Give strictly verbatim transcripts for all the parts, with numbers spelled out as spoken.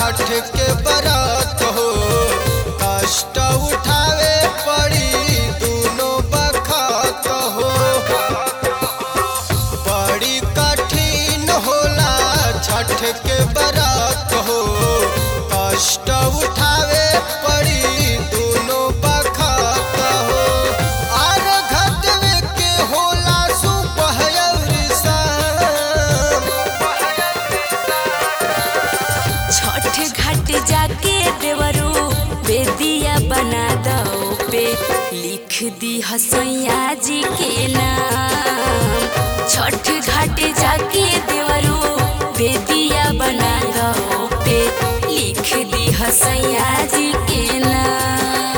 छठ के बरत हो कष्ट उठावे पड़ी दोनों बखत हो। बड़ी कठिन होला छठ के बरत हो कष्ट उठावे पड़ी दोनों बखत हो। आर घटवे के होला सुपहयौरी शाम छठ घाट जाके देवरू बेदिया बना दो पे लिख दी हसैया जी के नाम। छठ घाट जाके देवरू बेदिया बना दो पे लिख दी हसैया जी के नाम।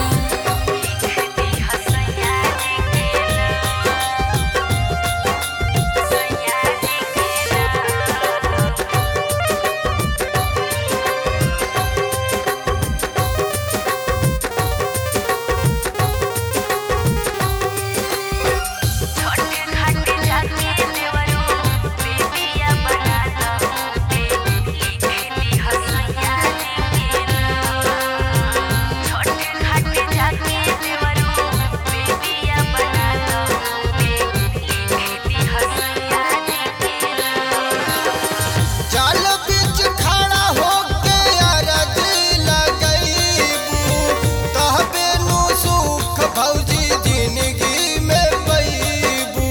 जल बीच खड़ा होके अरज लगैबू तहबे नु सुख भौजी जिंदगी में पैबू।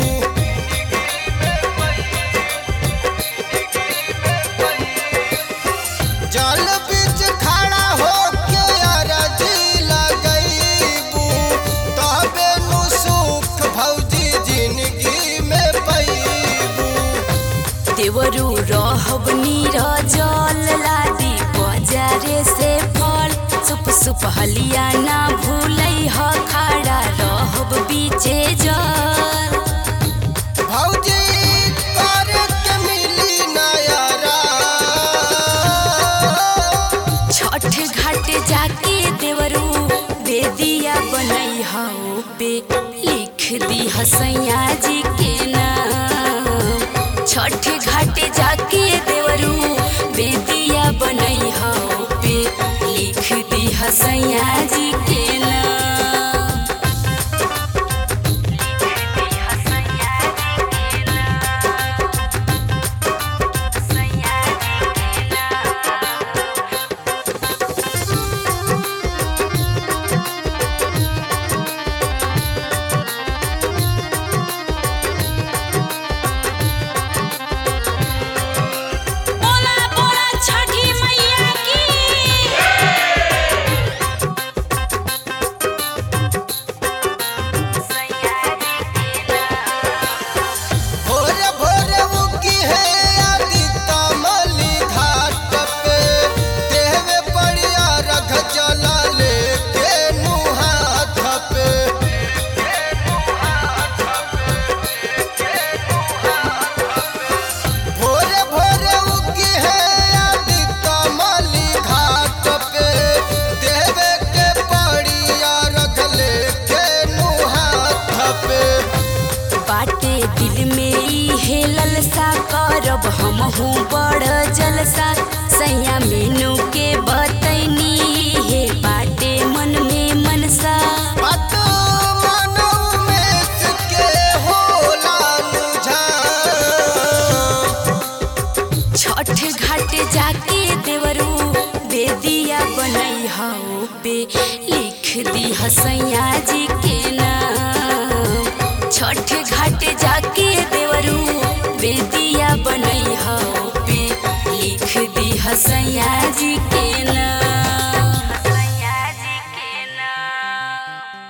जल बीच खड़ा होके अरज लगैबू तहबे नु सुख भौजी जिंदगी में पैबू। देवरू रहब नीरजल लादी बाजारे से फल सुप सुप हलिया ना भूलै ह खड़ा रहब बीचे जल। भौजी कर के मिली नयारा छठ घाट जाके देवरू बेदिया बनई हो पे लिख दी हसैया जी के नाम। छठ घाट जाके देवरू बेदिया बनई हो पे लिख दी हसैया जी के नाम। बोला बोला छठी मैया की। भोर भोर उगी है आदित्य मली घाट पे देवे पड़िया रख जला लेके नु हाथ पे। भोर भोर उगी है आदित्य मली घाट पे देवे के पड़िया रख लेके नु हाथ पे। बाटे दिल में ई हे ललसा करब हमहू बड़ जलसा सैया मीनू के बतैनी हे बाटे मन में मनसा। बात मानो में के होला नुझान छठ घाट जाके देवरू बेदिया बनई हो पे लिख दी हसैया जी के नाम। छठ घाट जाके देवरू बेदिया बनई हो पे लिख दी हसैया जी के नाम।